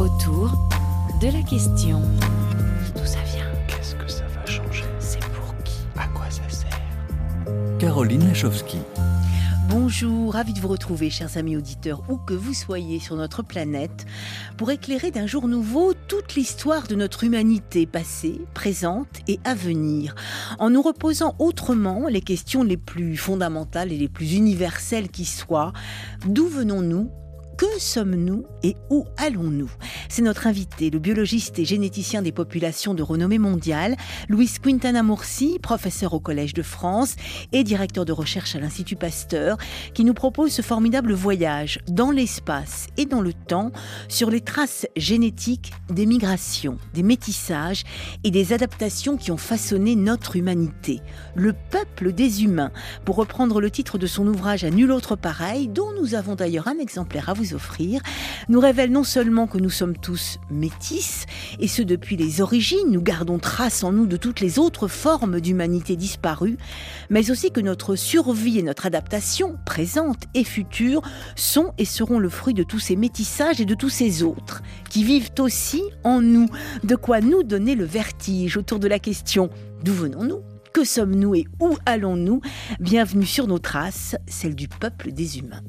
Autour de la question. D'où ça vient? Qu'est-ce que ça va changer? C'est pour qui? À quoi ça sert? Caroline Lachowski. Bonjour, ravi de vous retrouver, chers amis auditeurs, où que vous soyez sur notre planète, pour éclairer d'un jour nouveau toute l'histoire de notre humanité passée, présente et à venir, en nous reposant autrement les questions les plus fondamentales et les plus universelles qui soient. D'où venons-nous ? Que sommes-nous et où allons-nous ? C'est notre invité, le biologiste et généticien des populations de renommée mondiale, Luis Quintana Murci, professeur au Collège de France et directeur de recherche à l'Institut Pasteur, qui nous propose ce formidable voyage dans l'espace et dans le temps sur les traces génétiques des migrations, des métissages et des adaptations qui ont façonné notre humanité. Le peuple des humains, pour reprendre le titre de son ouvrage à nul autre pareil, dont nous avons d'ailleurs un exemplaire à vous offrir, nous révèle non seulement que nous sommes tous métis, et ce depuis les origines, nous gardons trace en nous de toutes les autres formes d'humanité disparues, mais aussi que notre survie et notre adaptation, présente et future, sont et seront le fruit de tous ces métissages et de tous ces autres, qui vivent aussi en nous, de quoi nous donner le vertige autour de la question « D'où venons-nous ? Que sommes-nous et où allons-nous ?» Bienvenue sur nos traces, celle du peuple des humains.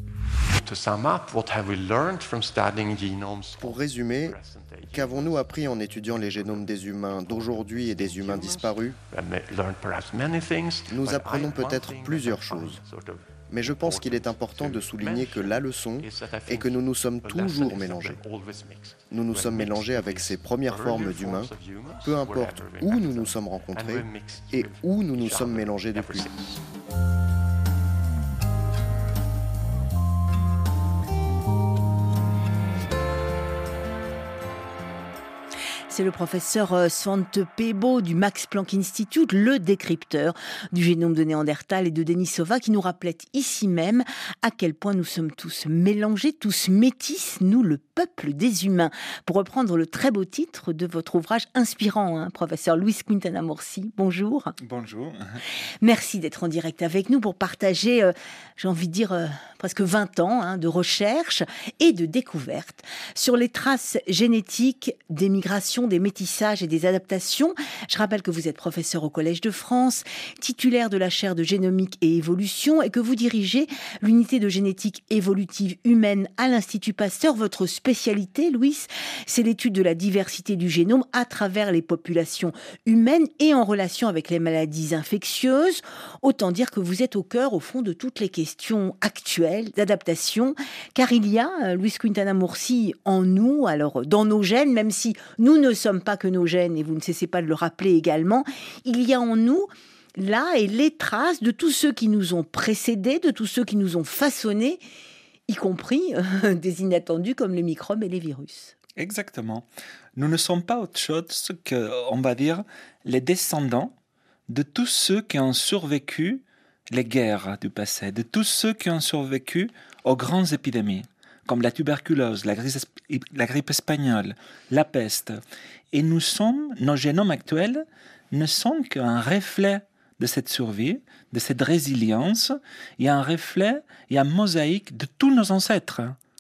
Pour résumer, qu'avons-nous appris en étudiant les génomes des humains d'aujourd'hui et des humains disparus ? Nous apprenons peut-être plusieurs choses. Mais je pense qu'il est important de souligner que la leçon est que nous nous sommes toujours mélangés. Nous nous sommes mélangés avec ces premières formes d'humains, peu importe où nous nous sommes rencontrés et où nous nous sommes mélangés depuis. C'est le professeur Svante Pääbo du Max Planck Institute, le décrypteur du génome de Néandertal et de Denisova, qui nous rappelait ici même à quel point nous sommes tous mélangés, tous métis, nous le peuple des humains. Pour reprendre le très beau titre de votre ouvrage inspirant, professeur Luis Quintana Murci, bonjour. Bonjour. Merci d'être en direct avec nous pour partager, j'ai envie de dire, presque 20 ans de recherche et de découverte sur les traces génétiques des migrations, des métissages et des adaptations. Je rappelle que vous êtes professeur au Collège de France, titulaire de la chaire de génomique et évolution et que vous dirigez l'unité de génétique évolutive humaine à l'Institut Pasteur. Votre spécialité, Luis, c'est l'étude de la diversité du génome à travers les populations humaines et en relation avec les maladies infectieuses. Autant dire que vous êtes au cœur, au fond, de toutes les questions actuelles d'adaptation, car il y a, Luis Quintana Murci, en nous, alors dans nos gènes, même si nous ne sommes pas que nos gènes, et vous ne cessez pas de le rappeler également, il y a en nous, là, et les traces de tous ceux qui nous ont précédés, de tous ceux qui nous ont façonnés, y compris des inattendus comme les microbes et les virus. Exactement. Nous ne sommes pas autre chose que, on va dire, les descendants de tous ceux qui ont survécu les guerres du passé, de tous ceux qui ont survécu aux grandes épidémies, comme la tuberculose, la grippe espagnole, la peste. Et nos génomes actuels ne sont qu'un reflet de cette survie, de cette résilience, et un reflet et un mosaïque de tous nos ancêtres.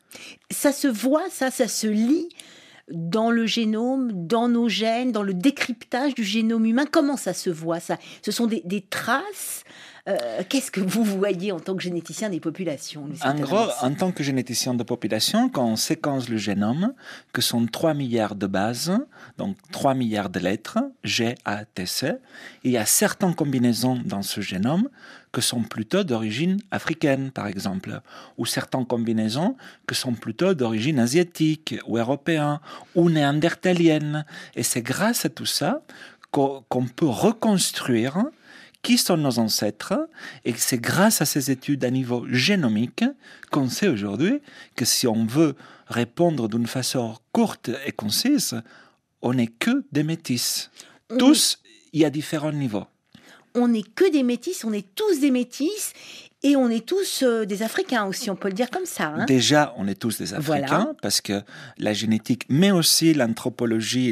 Ça se voit, ça se lit dans le génome, dans nos gènes, dans le décryptage du génome humain. Comment ça se voit, ça ? Ce sont des traces. Qu'est-ce que vous voyez en tant que généticien des populations ? En gros, en tant que généticien de population, quand on séquence le génome, que sont 3 milliards de bases, donc 3 milliards de lettres, G, A, T, C, il y a certaines combinaisons dans ce génome que sont plutôt d'origine africaine, par exemple, ou certaines combinaisons que sont plutôt d'origine asiatique, ou européenne, ou néandertalienne. Et c'est grâce à tout ça qu'on peut reconstruire qui sont nos ancêtres, et c'est grâce à ces études à niveau génomique qu'on sait aujourd'hui que si on veut répondre d'une façon courte et concise, on n'est que des métis. Tous, il y a différents niveaux. On n'est que des métis, on est tous des métis, et on est tous des Africains aussi, on peut le dire comme ça. Déjà, on est tous des Africains, voilà. Parce que la génétique, mais aussi l'anthropologie,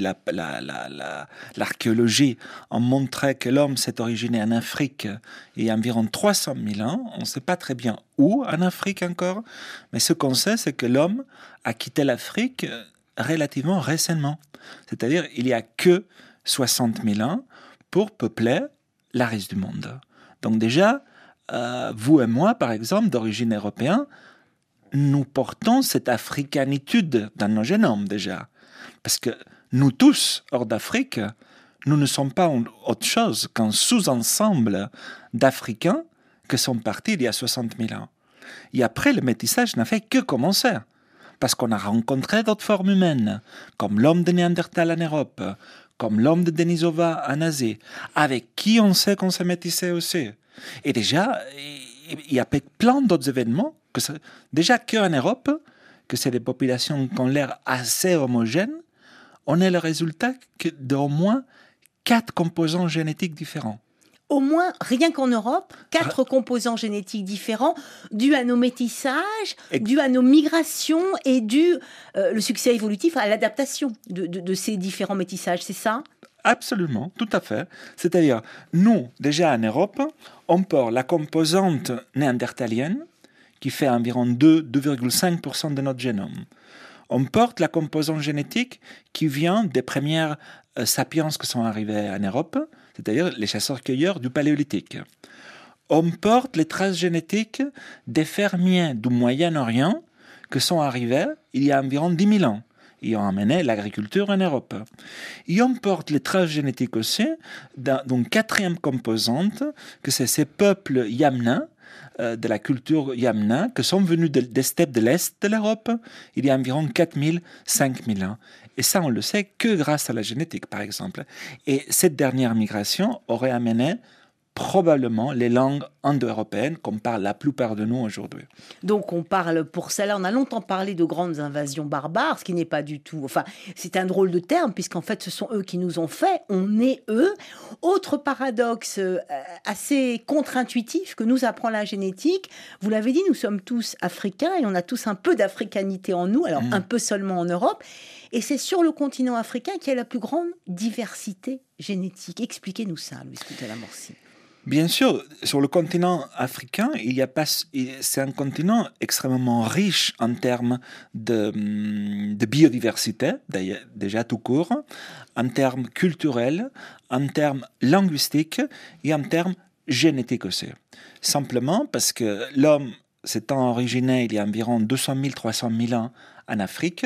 l'archéologie ont montré que l'homme s'est originé en Afrique il y a environ 300 000 ans. On ne sait pas très bien où en Afrique encore, mais ce qu'on sait, c'est que l'homme a quitté l'Afrique relativement récemment. C'est-à-dire, il n'y a que 60 000 ans pour peupler le reste du monde. Donc déjà, vous et moi, par exemple, d'origine européenne, nous portons cette africanitude dans nos génomes déjà. Parce que nous tous, hors d'Afrique, nous ne sommes pas autre chose qu'un sous-ensemble d'Africains qui sont partis il y a 60 000 ans. Et après, le métissage n'a fait que commencer. Parce qu'on a rencontré d'autres formes humaines, comme l'homme de Néandertal en Europe, comme l'homme de Denisova en Asie, avec qui on sait qu'on s'est métissé aussi. Et déjà, il y a plein d'autres événements, déjà qu'en Europe, que c'est des populations qui ont l'air assez homogènes, on est le résultat d'au moins 4 composants génétiques différents. Au moins, rien qu'en Europe, 4 composants génétiques différents, dus à nos métissages, dus à nos migrations et le succès évolutif à l'adaptation de ces différents métissages, c'est ça ? Absolument, tout à fait. C'est-à-dire, nous, déjà en Europe, on porte la composante néandertalienne, qui fait environ 2,5% de notre génome. On porte la composante génétique qui vient des premières sapiens qui sont arrivés en Europe, c'est-à-dire les chasseurs-cueilleurs du Paléolithique. On porte les traces génétiques des fermiers du Moyen-Orient qui sont arrivés il y a environ 10 000 ans. Ils ont amené l'agriculture en Europe. Et on porte les traces génétiques aussi d'une 4e composante, que c'est ces peuples yamna, de la culture yamna, qui sont venus des steppes de l'Est de l'Europe il y a environ 4 000, 5 000 ans. Et ça, on le sait que grâce à la génétique, par exemple. Et cette dernière migration aurait amené probablement les langues indo-européennes qu'on parle la plupart de nous aujourd'hui. Donc on parle, pour cela, on a longtemps parlé de grandes invasions barbares, ce qui n'est pas du tout... Enfin, c'est un drôle de terme, puisqu'en fait, ce sont eux qui nous ont fait, on est eux. Autre paradoxe assez contre-intuitif que nous apprend la génétique, vous l'avez dit, nous sommes tous africains et on a tous un peu d'africanité en nous, alors un peu seulement en Europe. Et c'est sur le continent africain qu'il y a la plus grande diversité génétique. Expliquez-nous ça, Louis Coutel-Amorsi. Bien sûr, sur le continent africain, c'est un continent extrêmement riche en termes de biodiversité, déjà tout court, en termes culturels, en termes linguistiques et en termes génétiques aussi. Simplement parce que l'homme s'étant originé il y a environ 200 000, 300 000 ans en Afrique,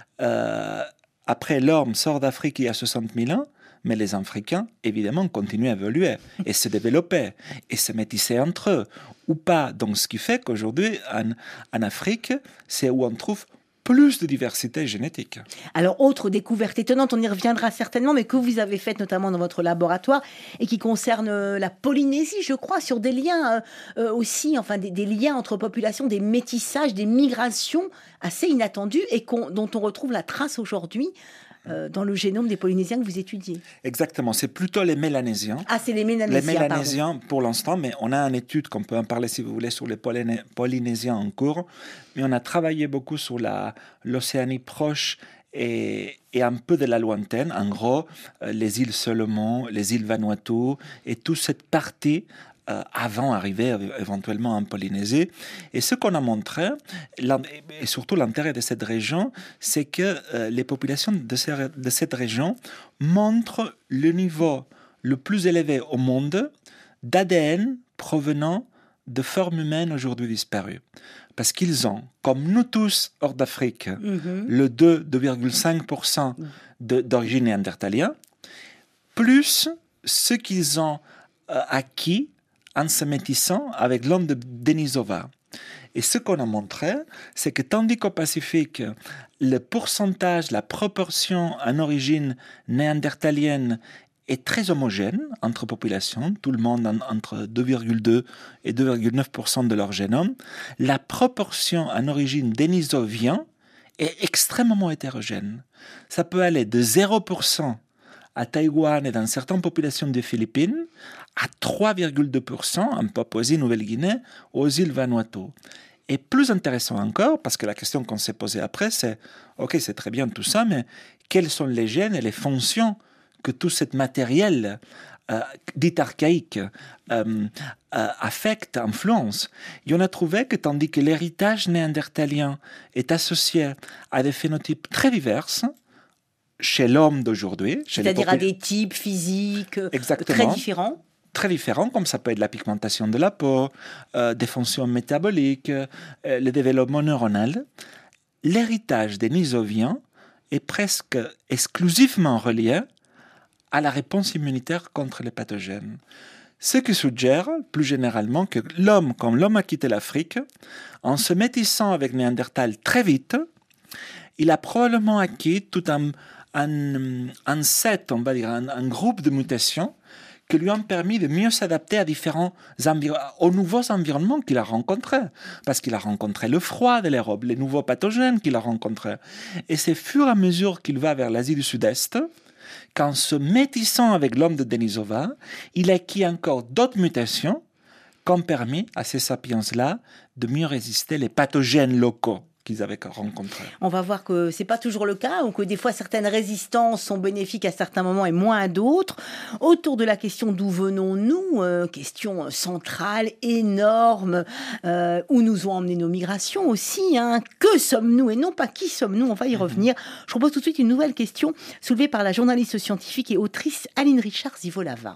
après l'homme sort d'Afrique il y a 60 000 ans, mais les Africains, évidemment, continuent à évoluer et se développer et se métisser entre eux, ou pas. Donc, ce qui fait qu'aujourd'hui, en Afrique, c'est où on trouve plus de diversité génétique. Alors, autre découverte étonnante, on y reviendra certainement, mais que vous avez faite notamment dans votre laboratoire et qui concerne la Polynésie, je crois, sur des liens aussi, enfin des liens entre populations, des métissages, des migrations assez inattendues et dont on retrouve la trace aujourd'hui dans le génome des Polynésiens que vous étudiez. Exactement, c'est plutôt les Mélanésiens. Ah, c'est les Mélanésiens. Les Mélanésiens pour l'instant, mais on a une étude qu'on peut en parler si vous voulez sur les Polynésiens en cours. Mais on a travaillé beaucoup sur l'Océanie proche et un peu de la lointaine. En gros, les îles Solomon, les îles Vanuatu et toute cette partie avant d'arriver éventuellement en Polynésie. Et ce qu'on a montré, et surtout l'intérêt de cette région, c'est que les populations de cette région montrent le niveau le plus élevé au monde d'ADN provenant de formes humaines aujourd'hui disparues. Parce qu'ils ont, comme nous tous hors d'Afrique, le 2,5% d'origine néandertalienne, plus ce qu'ils ont acquis en se métissant avec l'homme de Denisova. Et ce qu'on a montré, c'est que tandis qu'au Pacifique, le pourcentage, la proportion en origine néandertalienne est très homogène entre populations, tout le monde entre 2,2 et 2,9% de leur génome, la proportion en origine dénisovienne est extrêmement hétérogène. Ça peut aller de 0% à Taïwan et dans certaines populations des Philippines, à 3,2% en Papouasie-Nouvelle-Guinée, aux îles Vanuatu. Et plus intéressant encore, parce que la question qu'on s'est posée après, c'est « Ok, c'est très bien tout ça, mais quels sont les gènes et les fonctions que tout ce matériel dites archaïques, affectent, influencent. Et on a trouvé que tandis que l'héritage néandertalien est associé à des phénotypes très divers, chez l'homme d'aujourd'hui, c'est-à-dire à des types physiques très différents. Très différents, comme ça peut être la pigmentation de la peau, des fonctions métaboliques, le développement neuronal. L'héritage dénisovien est presque exclusivement relié à la réponse immunitaire contre les pathogènes. Ce qui suggère, plus généralement, que l'homme, comme l'homme a quitté l'Afrique, en se métissant avec Néandertal très vite, il a probablement acquis tout un set, on va dire, un groupe de mutations qui lui ont permis de mieux s'adapter à aux nouveaux environnements qu'il a rencontrés. Parce qu'il a rencontré le froid de l'Europe, les nouveaux pathogènes qu'il a rencontrés. Et c'est au fur et à mesure qu'il va vers l'Asie du Sud-Est, qu'en se métissant avec l'homme de Denisova, il a acquis encore d'autres mutations qui ont permis à ces sapiens-là de mieux résister les pathogènes locaux qu'ils avaient rencontrés. On va voir que c'est pas toujours le cas, ou que des fois certaines résistances sont bénéfiques à certains moments et moins à d'autres. Autour de la question d'où venons-nous, question centrale, énorme, où nous ont emmené nos migrations aussi. Que sommes-nous et non pas qui sommes-nous? On va y revenir. Je propose tout de suite une nouvelle question soulevée par la journaliste scientifique et autrice Aline Richard-Zivolava.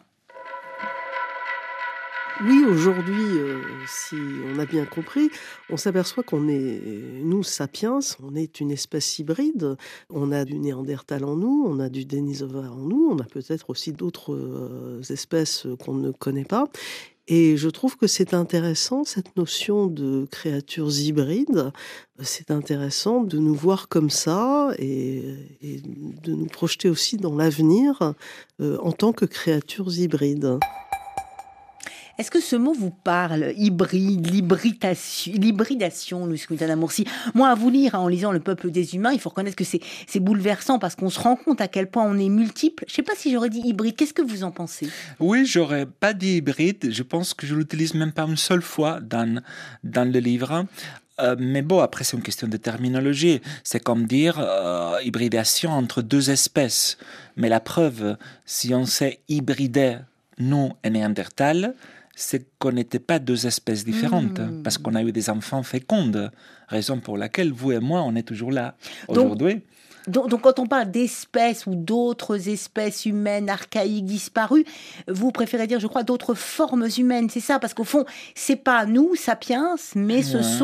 Oui, aujourd'hui, si on a bien compris, on s'aperçoit qu'on est, nous, sapiens, on est une espèce hybride. On a du Néandertal en nous, on a du Denisova en nous, on a peut-être aussi d'autres espèces qu'on ne connaît pas. Et je trouve que c'est intéressant, cette notion de créatures hybrides. C'est intéressant de nous voir comme ça et de nous projeter aussi dans l'avenir en tant que créatures hybrides. Est-ce que ce mot vous parle? Hybride, l'hybridation, Louis Quintana-Murci. Moi, à vous lire, en lisant Le peuple des humains, il faut reconnaître que c'est bouleversant parce qu'on se rend compte à quel point on est multiple. Je ne sais pas si j'aurais dit hybride. Qu'est-ce que vous en pensez? Oui, j'aurais pas dit hybride. Je pense que je l'utilise même pas une seule fois dans le livre. Mais bon, après, c'est une question de terminologie. C'est comme dire hybridation entre deux espèces. Mais la preuve, si on sait hybrider nous et Néandertal, c'est qu'on n'était pas deux espèces différentes, parce qu'on a eu des enfants fécondes, raison pour laquelle vous et moi, on est toujours là aujourd'hui. Donc, quand on parle d'espèces ou d'autres espèces humaines archaïques disparues, vous préférez dire, je crois, d'autres formes humaines, c'est ça? Parce qu'au fond, c'est pas nous, sapiens, mais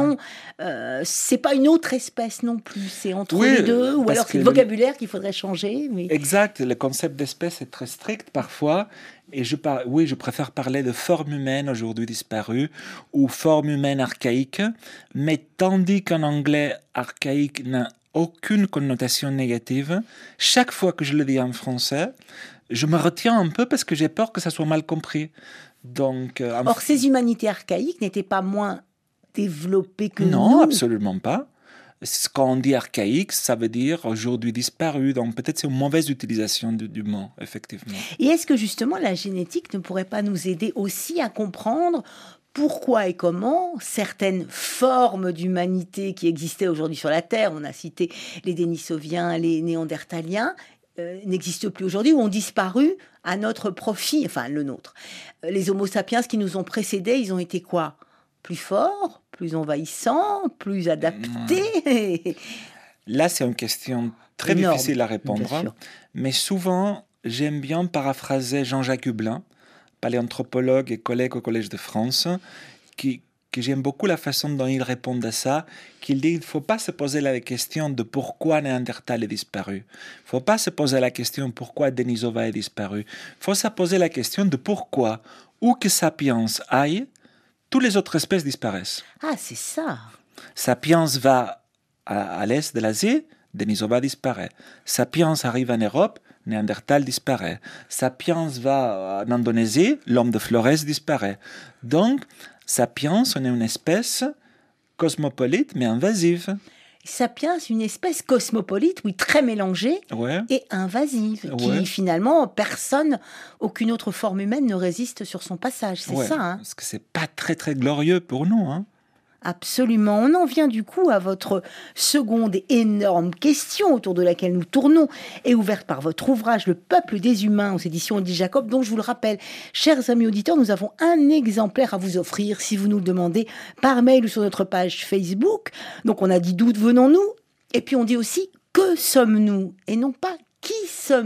c'est pas une autre espèce non plus. C'est entre les deux, ou alors c'est le vocabulaire qu'il faudrait changer. Mais... Exact, le concept d'espèce est très strict parfois. Et je préfère parler de forme humaine aujourd'hui disparue ou forme humaine archaïque, mais tandis qu'en anglais, archaïque n'a aucune connotation négative, chaque fois que je le dis en français, je me retiens un peu parce que j'ai peur que ça soit mal compris. Donc, or, ces humanités archaïques n'étaient pas moins développées que nous? Non, absolument pas. Quand on dit archaïque, ça veut dire aujourd'hui disparu. Donc peut-être c'est une mauvaise utilisation du mot, effectivement. Et est-ce que justement la génétique ne pourrait pas nous aider aussi à comprendre pourquoi et comment certaines formes d'humanité qui existaient aujourd'hui sur la Terre, on a cité les Denisoviens, les Néandertaliens, n'existent plus aujourd'hui ou ont disparu à notre profit, enfin le nôtre. Les Homo sapiens qui nous ont précédés, ils ont été quoi? Plus forts, plus envahissants, plus adaptés? Là, c'est une question très difficile à répondre. Mais souvent, j'aime bien paraphraser Jean-Jacques Hublin, paléanthropologue et collègue au Collège de France, que j'aime beaucoup la façon dont il répond à ça, qu'il dit qu'il ne faut pas se poser la question de pourquoi Néandertal est disparu. Il ne faut pas se poser la question pourquoi Denisova est disparu. Il faut se poser la question de pourquoi, où que Sapiens aille, toutes les autres espèces disparaissent. Ah, c'est ça. Sapiens va à l'est de l'Asie, Denisova disparaît. Sapiens arrive en Europe, Néandertal disparaît. Sapiens va en Indonésie, l'homme de Flores disparaît. Donc, Sapiens, on est une espèce cosmopolite, mais invasive. Sapiens, une espèce cosmopolite, oui, très mélangée et invasive, qui finalement, aucune autre forme humaine ne résiste sur son passage. C'est ça. Parce que c'est pas très très glorieux pour nous. Absolument. On en vient du coup à votre seconde et énorme question autour de laquelle nous tournons et ouverte par votre ouvrage Le peuple des humains aux éditions Odile Jacob, dont je vous le rappelle, chers amis auditeurs, nous avons un exemplaire à vous offrir si vous nous le demandez par mail ou sur notre page Facebook. Donc on a dit d'où venons-nous et puis on dit aussi que sommes-nous et non pas qui sommes-nous ?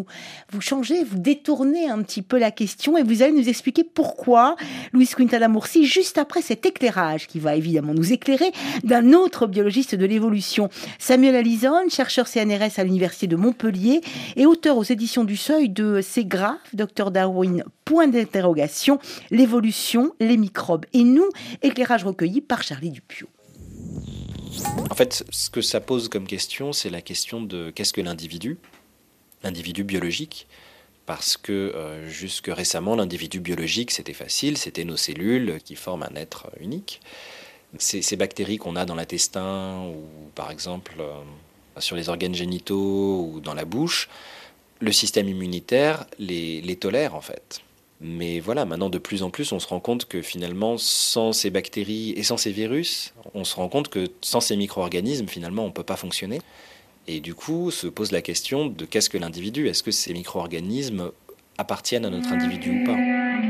Vous changez, vous détournez un petit peu la question et vous allez nous expliquer pourquoi Luis Quintana Murci, juste après cet éclairage qui va évidemment nous éclairer d'un autre biologiste de l'évolution, Samuel Allison, chercheur CNRS à l'Université de Montpellier et auteur aux éditions du Seuil de C'est grave, Dr Darwin, point d'interrogation, l'évolution, les microbes et nous, éclairage recueilli par Charlie Dupieux. En fait, ce que ça pose comme question, c'est la question de qu'est-ce que l'individu biologique, parce que jusque récemment, l'individu biologique, c'était facile, c'était nos cellules qui forment un être unique. Ces bactéries qu'on a dans l'intestin ou par exemple sur les organes génitaux ou dans la bouche, le système immunitaire les tolère en fait. Mais voilà, maintenant de plus en plus, on se rend compte que finalement, sans ces bactéries et sans ces virus, on se rend compte que sans ces micro-organismes, finalement, on ne peut pas fonctionner. Et du coup, se pose la question de qu'est-ce que l'individu ? Est-ce que ces micro-organismes appartiennent à notre individu ou pas ?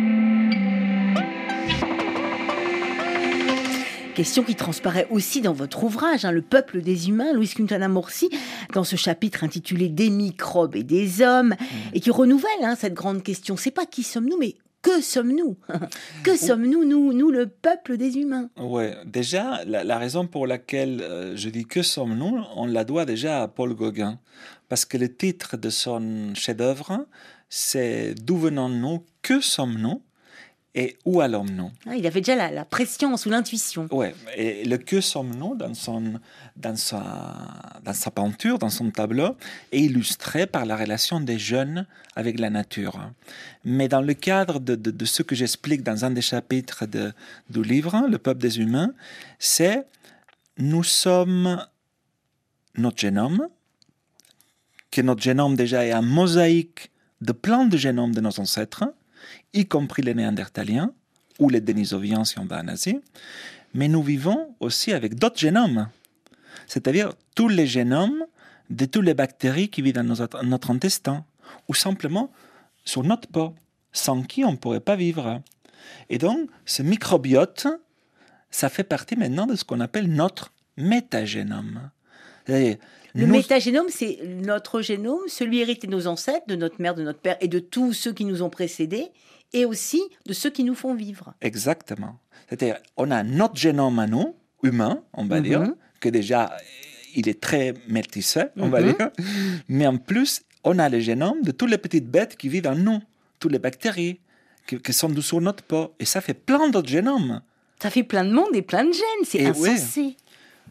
Question qui transparaît aussi dans votre ouvrage, Le peuple des humains, Luis Quintana Murci, dans ce chapitre intitulé Des microbes et des hommes, et qui renouvelle cette grande question. C'est pas qui sommes-nous, mais que sommes-nous ? Que sommes-nous, nous, le peuple des humains ? Ouais, déjà, la raison pour laquelle je dis que sommes-nous, on la doit déjà à Paul Gauguin. Parce que le titre de son chef-d'œuvre, c'est D'où venons-nous, que sommes-nous et où allons-nous ? Il avait déjà la prescience ou l'intuition. Oui, et le que sommes-nous dans sa peinture, dans son tableau, est illustré par la relation des jeunes avec la nature. Mais dans le cadre de ce que j'explique dans un des chapitres du livre, Le peuple des humains, c'est nous sommes notre génome, que notre génome déjà est un mosaïque de plein de génomes de nos ancêtres, y compris les Néandertaliens ou les Denisoviens si on va en Asie, mais nous vivons aussi avec d'autres génomes, c'est-à-dire tous les génomes de toutes les bactéries qui vivent dans notre intestin, ou simplement sur notre peau, sans qui on ne pourrait pas vivre. Et donc, ce microbiote, ça fait partie maintenant de ce qu'on appelle notre métagénome. C'est-à-dire, le métagénome, c'est notre génome, celui hérité de nos ancêtres, de notre mère, de notre père et de tous ceux qui nous ont précédés, et aussi de ceux qui nous font vivre. Exactement. C'est-à-dire, on a notre génome à nous, humain, on va dire, que déjà, il est très métissé, on va dire, mais en plus, on a le génome de toutes les petites bêtes qui vivent en nous, toutes les bactéries qui sont sur notre peau, et ça fait plein d'autres génomes. Ça fait plein de monde et plein de gènes, c'est insensé. Oui.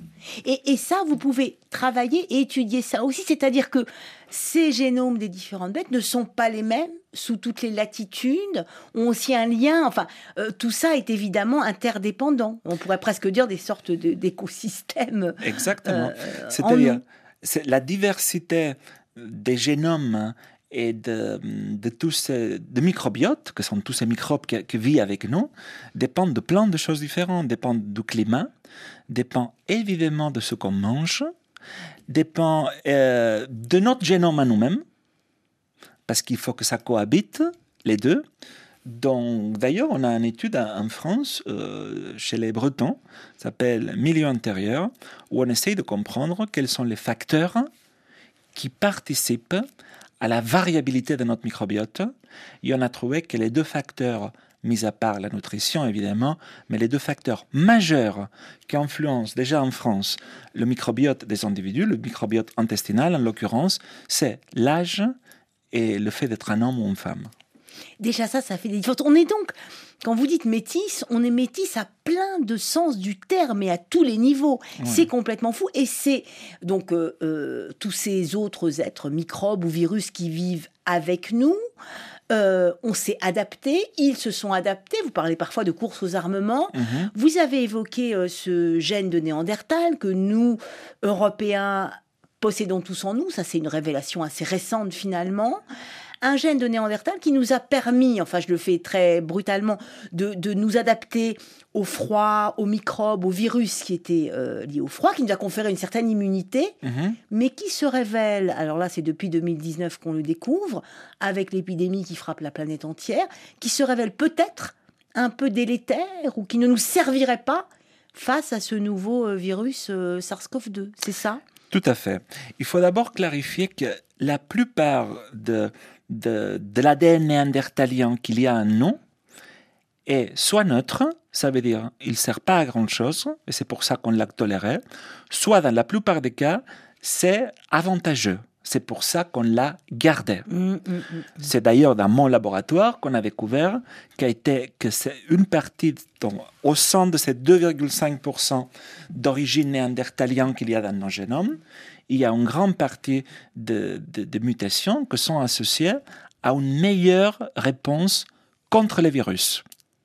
Et ça, vous pouvez travailler et étudier ça aussi, c'est-à-dire que ces génomes des différentes bêtes ne sont pas les mêmes sous toutes les latitudes, ont aussi un lien, tout ça est évidemment interdépendant. On pourrait presque dire des sortes d'écosystèmes. Exactement. C'est-à-dire, c'est la diversité des génomes et de tous ces microbiotes, que sont tous ces microbes qui vivent avec nous, dépendent de plein de choses différentes, dépendent du climat, dépend évidemment de ce qu'on mange, dépend de notre génome à nous-mêmes, parce qu'il faut que ça cohabite, les deux. Donc, d'ailleurs, on a une étude en France, chez les Bretons, ça s'appelle Milieu intérieur, où on essaye de comprendre quels sont les facteurs qui participent à la variabilité de notre microbiote. Et on a trouvé que les deux facteurs, mis à part la nutrition évidemment, mais les deux facteurs majeurs qui influencent déjà en France le microbiote des individus, le microbiote intestinal en l'occurrence, c'est l'âge et le fait d'être un homme ou une femme. Déjà ça fait des différences. On est donc, quand vous dites métis, on est métis à plein de sens du terme et à tous les niveaux. Ouais. C'est complètement fou. Et c'est donc tous ces autres êtres, microbes ou virus qui vivent avec nous. On s'est adapté, ils se sont adaptés. Vous parlez parfois de course aux armements. Vous avez évoqué ce gène de Néandertal que nous, Européens, possédons tous en nous, ça c'est une révélation assez récente finalement, un gène de Néandertal qui nous a permis, enfin je le fais très brutalement, de nous adapter au froid, aux microbes, aux virus qui étaient liés au froid, qui nous a conféré une certaine immunité, mais qui se révèle, alors là c'est depuis 2019 qu'on le découvre, avec l'épidémie qui frappe la planète entière, qui se révèle peut-être un peu délétère ou qui ne nous servirait pas face à ce nouveau virus SARS-CoV-2, c'est ça ? Tout à fait. Il faut d'abord clarifier que la plupart de l'ADN néandertalien qu'il y a en nous est soit neutre, ça veut dire il ne sert pas à grand-chose, et c'est pour ça qu'on l'a toléré, soit dans la plupart des cas, c'est avantageux. C'est pour ça qu'on l'a gardé. C'est d'ailleurs dans mon laboratoire qu'on a découvert que c'est une partie, au sein de ces 2,5% d'origine néandertalienne qu'il y a dans nos génomes, il y a une grande partie de mutations qui sont associées à une meilleure réponse contre les virus.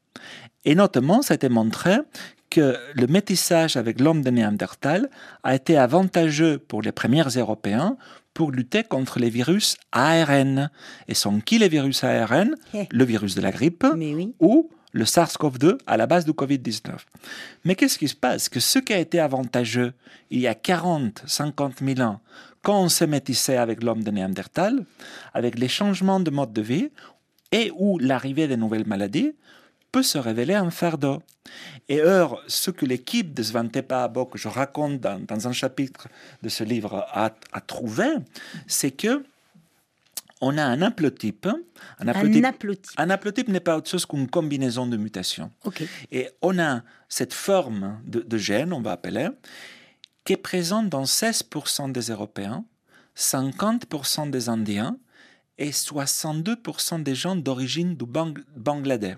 Et notamment, ça a été montré que le métissage avec l'homme de Néandertal a été avantageux pour les premiers Européens pour lutter contre les virus ARN. Et sont qui les virus ARN ? Le virus de la grippe ou le SARS-CoV-2 à la base du Covid-19. Mais qu'est-ce qui se passe ? Que ce qui a été avantageux il y a 40, 50 000 ans, quand on s'est métissé avec l'homme de Néandertal, avec les changements de mode de vie et ou l'arrivée de nouvelles maladies, peut se révéler un fardeau. Et or, ce que l'équipe de Svante Pääbo, que je raconte dans un chapitre de ce livre, a trouvé, c'est que on a un haplotype. Un haplotype n'est pas autre chose qu'une combinaison de mutations. Okay. Et on a cette forme de gène, on va appeler, qui est présente dans 16% des Européens, 50% des Indiens et 62% des gens d'origine du Bangladesh.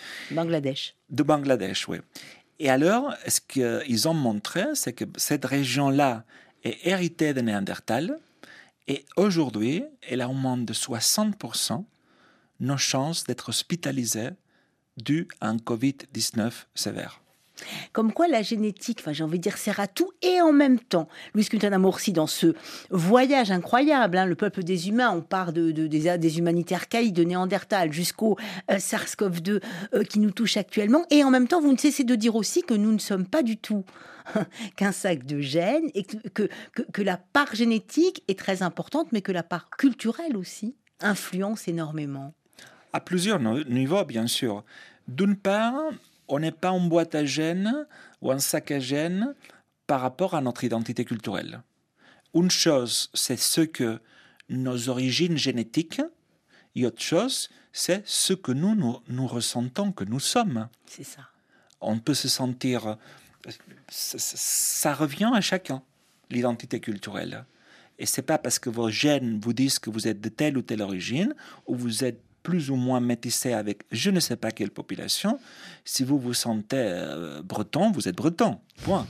De Bangladesh, oui. Et alors, ce qu'ils ont montré, c'est que cette région-là est héritée de Néandertal. Et aujourd'hui, elle a augmenté de 60% nos chances d'être hospitalisés dues à un Covid-19 sévère. Comme quoi la génétique, j'ai envie de dire, sert à tout et en même temps. Luis Quintana Morsi, dans ce voyage incroyable, le peuple des humains, on part des humanités archaïques, de Néandertal jusqu'au SARS-CoV-2 qui nous touche actuellement. Et en même temps, vous ne cessez de dire aussi que nous ne sommes pas du tout qu'un sac de gènes et que la part génétique est très importante, mais que la part culturelle aussi influence énormément. À plusieurs niveaux, bien sûr. D'une part, on n'est pas une boîte à gènes ou un sac à gènes par rapport à notre identité culturelle. Une chose, c'est ce que nos origines génétiques, et autre chose, c'est ce que nous ressentons que nous sommes. C'est ça. On peut se sentir... Ça revient à chacun, l'identité culturelle. Et c'est pas parce que vos gènes vous disent que vous êtes de telle ou telle origine, ou vous êtes plus ou moins métissé avec je ne sais pas quelle population. Si vous vous sentez breton, vous êtes breton. Point.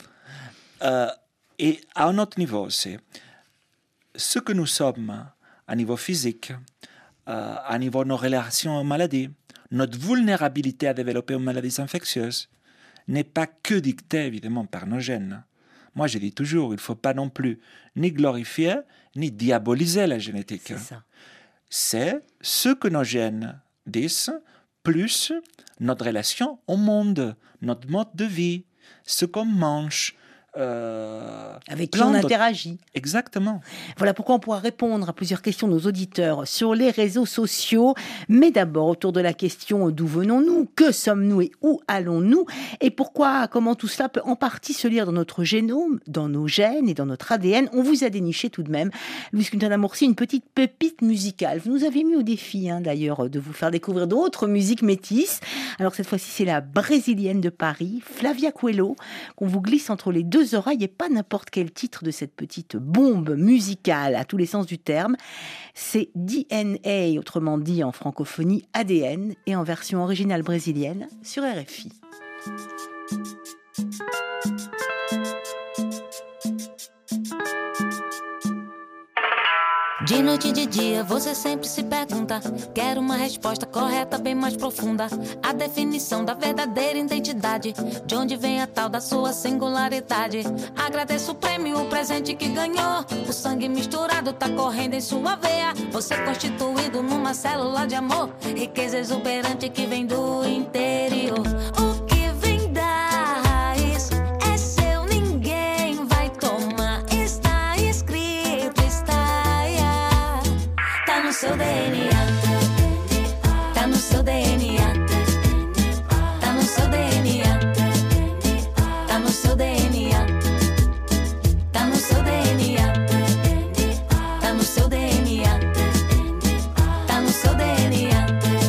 Et à un autre niveau aussi, ce que nous sommes à niveau physique, à niveau de nos relations aux maladies, notre vulnérabilité à développer une maladie infectieuse n'est pas que dictée évidemment par nos gènes. Moi, je dis toujours, il ne faut pas non plus ni glorifier, ni diaboliser la génétique. C'est ça. C'est ce que nos gènes disent, plus notre relation au monde, notre mode de vie, ce qu'on mange. Avec qui on interagit. Exactement. Voilà pourquoi on pourra répondre à plusieurs questions de nos auditeurs sur les réseaux sociaux. Mais d'abord, autour de la question d'où venons-nous, que sommes-nous et où allons-nous, et comment tout cela peut en partie se lire dans notre génome, dans nos gènes et dans notre ADN. On vous a déniché tout de même, Luis Quintana Morsi, une petite pépite musicale. Vous nous avez mis au défi, d'ailleurs, de vous faire découvrir d'autres musiques métisses. Alors cette fois-ci, c'est la brésilienne de Paris, Flavia Coelho, qu'on vous glisse entre les deux oreilles, et pas n'importe quel titre de cette petite bombe musicale à tous les sens du terme. C'est DNA, autrement dit en francophonie ADN, et en version originale brésilienne sur RFI. De noite e de dia, você sempre se pergunta. Quero uma resposta correta, bem mais profunda. A definição da verdadeira identidade. De onde vem a tal da sua singularidade. Agradeço o prêmio, o presente que ganhou. O sangue misturado tá correndo em sua veia. Você constituído numa célula de amor. Riqueza exuberante que vem do interior. O que vem da raiz é seu, ninguém vai tomar. Está escrito, está, yeah. Tá no seu DNA. Tá no seu DNA. Tá no seu DNA. Tá no seu DNA. Tá no seu DNA. Tá no seu DNA. Tá no seu DNA.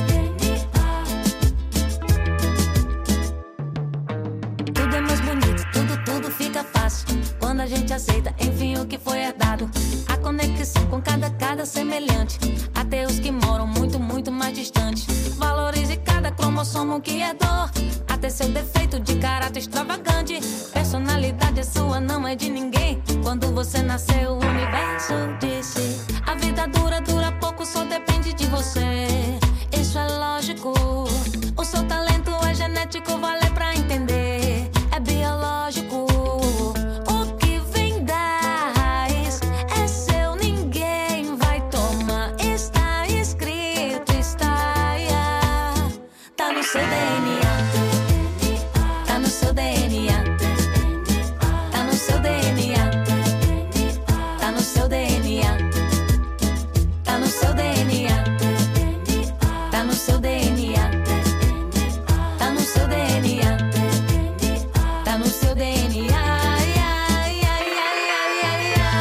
Tudo é mais bonito, tudo fica fácil quando a gente aceita, enfim, o que foi herdado. A conexão com cada semelhante. Até os que moram muito mais distantes. Valorize cada cromossomo que é dor. Até seu defeito de caráter extravagante. Personalidade é sua, não é de ninguém. Quando você nasceu, o universo disse: a vida dura pouco, só depende de você. Isso é lógico. O seu talento é genético, vale pra entender. É biológico. O que vem da raiz é seu, ninguém vai tomar. Está escrito, está, yeah. Tá no seu DNA. Tá no seu DNA. Tá no seu DNA. Tá no seu DNA. Tá no seu DNA. Tá no seu DNA. Tá no seu DNA. Tá no seu DNA. Ai, ai, ai, ai, ai, ai.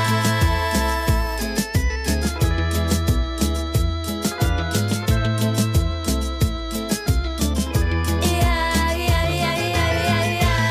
Ai, ai, ai, ai, ai, ai.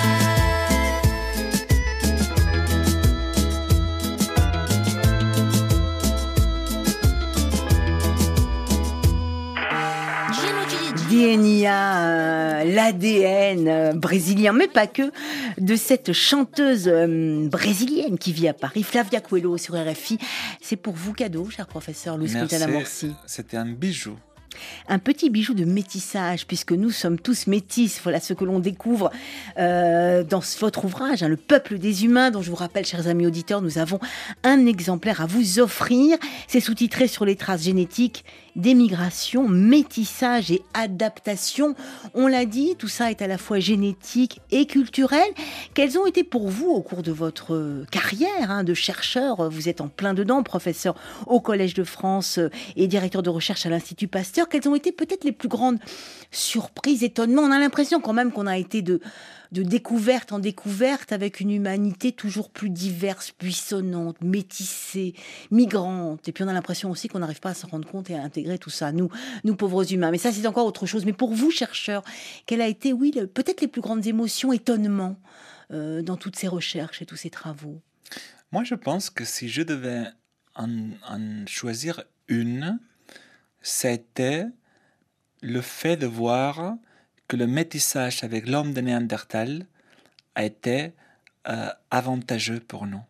DNA, l'ADN brésilien, mais pas que, de cette chanteuse brésilienne qui vit à Paris, Flavia Coelho sur RFI. C'est pour vous cadeau, cher professeur Luis Quintana Morsi. C'était un bijou. Un petit bijou de métissage, puisque nous sommes tous métis. Voilà ce que l'on découvre dans votre ouvrage, Le peuple des humains, dont je vous rappelle, chers amis auditeurs, nous avons un exemplaire à vous offrir. C'est sous-titré Sur les traces génétiques d'émigration, métissage et adaptation. On l'a dit, tout ça est à la fois génétique et culturel. Quelles ont été pour vous, au cours de votre carrière de chercheur, vous êtes en plein dedans, professeur au Collège de France et directeur de recherche à l'Institut Pasteur, quelles ont été peut-être les plus grandes surprises, étonnements? On a l'impression quand même qu'on a été de découverte en découverte, avec une humanité toujours plus diverse, buissonnante, métissée, migrante. Et puis on a l'impression aussi qu'on n'arrive pas à s'en rendre compte et à intégrer tout ça, nous pauvres humains. Mais ça, c'est encore autre chose. Mais pour vous, chercheurs, quelle a été, peut-être les plus grandes émotions, étonnements dans toutes ces recherches et tous ces travaux? Moi, je pense que si je devais en choisir une, c'était le fait de voir que le métissage avec l'homme de Néandertal a été avantageux pour nous.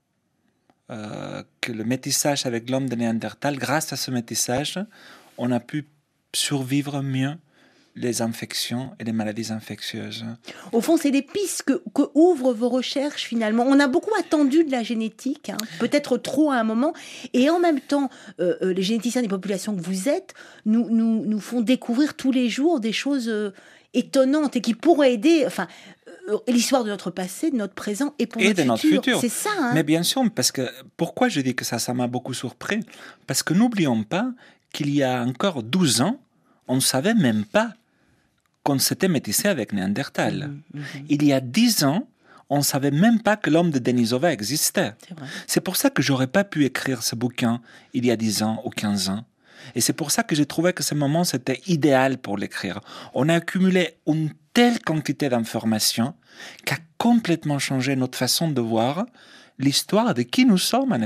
Que le métissage avec l'homme de Néandertal, grâce à ce métissage, on a pu survivre mieux les infections et les maladies infectieuses. Au fond, c'est des pistes que ouvrent vos recherches, finalement. On a beaucoup attendu de la génétique, peut-être trop à un moment, et en même temps, les généticiens des populations que vous êtes nous font découvrir tous les jours des choses étonnantes et qui pourraient aider... l'histoire de notre passé, de notre présent et pour notre futur. C'est ça. Mais bien sûr, parce que pourquoi je dis que ça m'a beaucoup surpris? Parce que n'oublions pas qu'il y a encore 12 ans, on ne savait même pas qu'on s'était métissé avec Néandertal. Il y a 10 ans, on ne savait même pas que l'homme de Denisova existait. C'est pour ça que j'aurais pas pu écrire ce bouquin il y a 10 ans ou 15 ans. Et c'est pour ça que j'ai trouvé que ce moment, c'était idéal pour l'écrire. On a accumulé une telle quantité d'informations qui a complètement changé notre façon de voir l'histoire de qui nous sommes, en effet.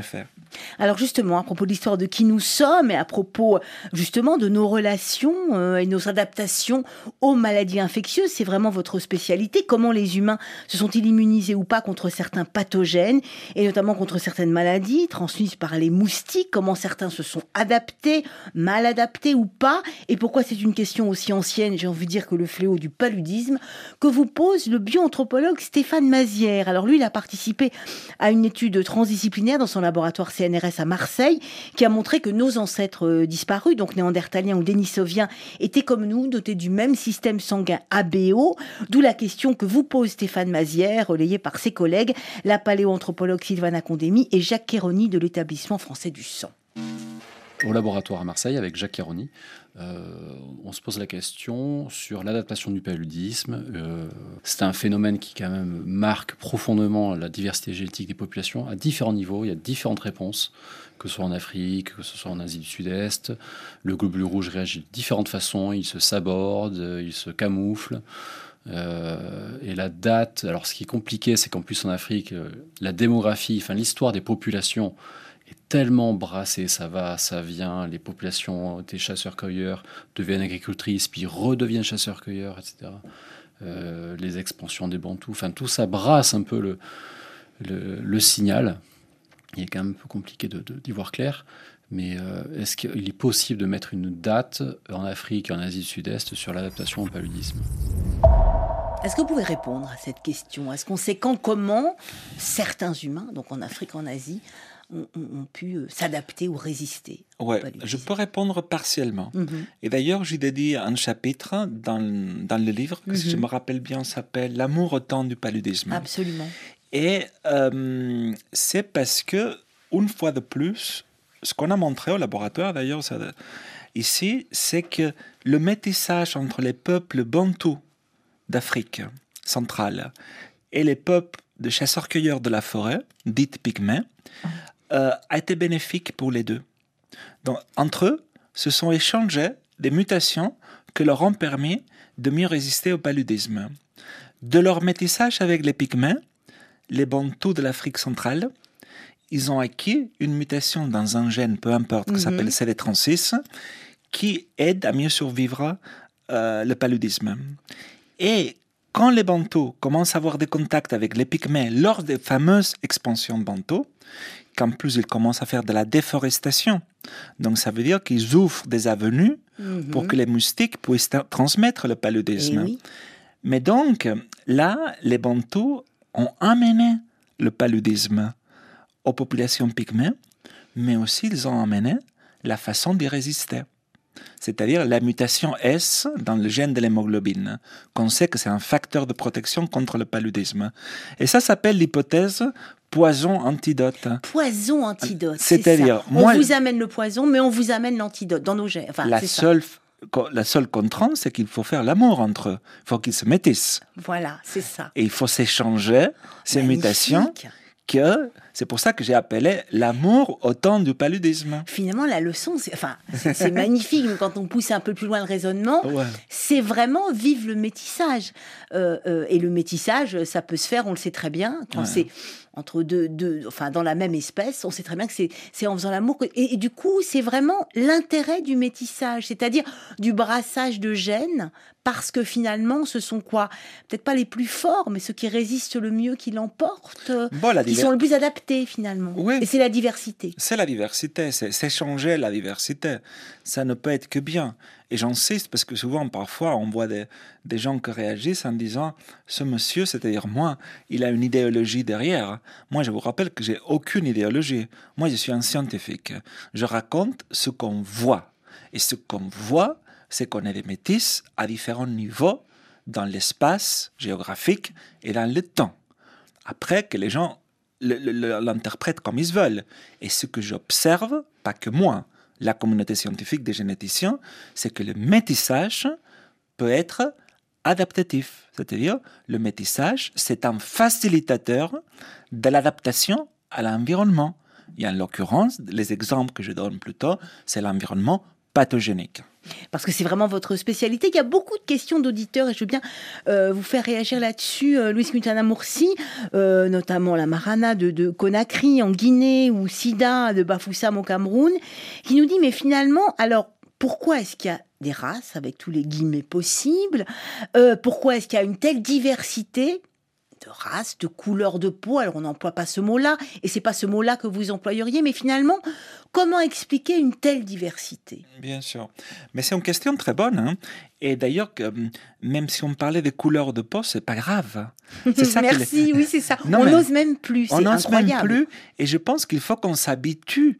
Alors justement, à propos de l'histoire de qui nous sommes et à propos justement de nos relations et nos adaptations aux maladies infectieuses, c'est vraiment votre spécialité. Comment les humains se sont-ils immunisés ou pas contre certains pathogènes et notamment contre certaines maladies transmises par les moustiques? Comment certains se sont adaptés, mal adaptés ou pas? Et pourquoi c'est une question aussi ancienne, j'ai envie de dire, que le fléau du paludisme, que vous pose le bioanthropologue Stéphane Mazières. Alors lui, il a participé à une étude transdisciplinaire dans son laboratoire CNRS à Marseille, qui a montré que nos ancêtres disparus, donc néandertaliens ou dénisoviens, étaient comme nous, dotés du même système sanguin ABO, d'où la question que vous pose Stéphane Mazières, relayée par ses collègues, la paléoanthropologue Sylvana Condemi et Jacques Quéroni de l'établissement français du sang. Au laboratoire à Marseille, avec Jacques Quéroni, on se pose la question sur l'adaptation du paludisme. C'est un phénomène qui quand même marque profondément la diversité génétique des populations à différents niveaux. Il y a différentes réponses, que ce soit en Afrique, que ce soit en Asie du Sud-Est. Le globule rouge réagit de différentes façons, il se saborde, il se camoufle. Et la date, alors ce qui est compliqué, c'est qu'en plus en Afrique, la démographie, enfin l'histoire des populations est tellement brassée, ça va, ça vient, les populations des chasseurs-cueilleurs deviennent agricultrices, puis redeviennent chasseurs-cueilleurs, etc. Les expansions des Bantous, enfin tout ça brasse un peu le signal. Il est quand même un peu compliqué d'y voir clair, mais est-ce qu'il est possible de mettre une date en Afrique et en Asie du Sud-Est sur l'adaptation au paludisme ? Est-ce que vous pouvez répondre à cette question ? Est-ce qu'on sait quand, comment certains humains, donc en Afrique, en Asie, ont pu s'adapter ou résister? Ouais, je peux répondre partiellement. Et d'ailleurs, j'ai dédié un chapitre dans le livre, que si je me rappelle bien, s'appelle « L'amour au temps du paludisme ». Absolument. Et c'est parce que, une fois de plus, ce qu'on a montré au laboratoire, d'ailleurs, ici, c'est que le métissage entre les peuples bantous d'Afrique centrale et les peuples de chasseurs-cueilleurs de la forêt, dites pygmées, a été bénéfique pour les deux. Donc, entre eux, se sont échangés des mutations que leur ont permis de mieux résister au paludisme. De leur métissage avec les pygmées, les bantous de l'Afrique centrale, ils ont acquis une mutation dans un gène, peu importe, qui s'appelle CD36, qui aide à mieux survivre le paludisme. Et quand les bantous commencent à avoir des contacts avec les pygmées lors des fameuses expansions bantous, qu'en plus ils commencent à faire de la déforestation, donc ça veut dire qu'ils ouvrent des avenues pour que les moustiques puissent transmettre le paludisme. Oui. Mais donc, là, les bantous ont amené le paludisme aux populations pygmées, mais aussi ils ont amené la façon d'y résister. C'est-à-dire la mutation S dans le gène de l'hémoglobine, qu'on sait que c'est un facteur de protection contre le paludisme. Et ça s'appelle l'hypothèse poison-antidote. Poison-antidote, c'est-à-dire, ça. On vous amène le poison, mais on vous amène l'antidote dans nos gènes. Enfin, la seule contrainte, c'est qu'il faut faire l'amour entre eux. Il faut qu'ils se métissent. Voilà, c'est ça. Et il faut s'échanger ces mutations. C'est pour ça que j'ai appelé l'amour au temps du paludisme. Finalement, la leçon, c'est magnifique, mais quand on pousse un peu plus loin le raisonnement, c'est vraiment vivre le métissage. Et le métissage, ça peut se faire, on le sait très bien, quand c'est entre dans la même espèce, on sait très bien que c'est en faisant l'amour. Et du coup, c'est vraiment l'intérêt du métissage, c'est-à-dire du brassage de gènes, parce que finalement, ce sont quoi ? Peut-être pas les plus forts, mais ceux qui résistent le mieux, qui l'emportent, qui sont le plus adaptés finalement. Oui. Et c'est la diversité. C'est la diversité, c'est changer la diversité. Ça ne peut être que bien. Et j'insiste parce que souvent, parfois, on voit des gens qui réagissent en disant « ce monsieur, c'est-à-dire moi, il a une idéologie derrière. » Moi, je vous rappelle que j'ai aucune idéologie. Moi, je suis un scientifique. Je raconte ce qu'on voit. Et ce qu'on voit, c'est qu'on est des métis à différents niveaux dans l'espace géographique et dans le temps. Après, que les gens l'interprètent comme ils veulent. Et ce que j'observe, pas que moi, la communauté scientifique des généticiens, c'est que le métissage peut être adaptatif. C'est-à-dire, le métissage, c'est un facilitateur de l'adaptation à l'environnement. Et en l'occurrence, les exemples que je donne plus tôt, c'est l'environnement pathogéniques. Parce que c'est vraiment votre spécialité. Il y a beaucoup de questions d'auditeurs et je veux bien vous faire réagir là-dessus. Louis Quintana Murci, notamment la Marana de Conakry en Guinée ou Sida de Bafoussam au Cameroun, qui nous dit, mais finalement, alors pourquoi est-ce qu'il y a des races avec tous les guillemets possibles ? Pourquoi est-ce qu'il y a une telle diversité de races, de couleurs de peau? Alors on n'emploie pas ce mot-là, et c'est pas ce mot-là que vous employeriez, mais finalement, comment expliquer une telle diversité? Bien sûr. Mais c'est une question très bonne. Hein. Et d'ailleurs, même si on parlait des couleurs de peau, c'est pas grave. C'est ça. Merci, oui, c'est ça. Non, on n'ose même plus, c'est incroyable. On n'ose même plus, et je pense qu'il faut qu'on s'habitue.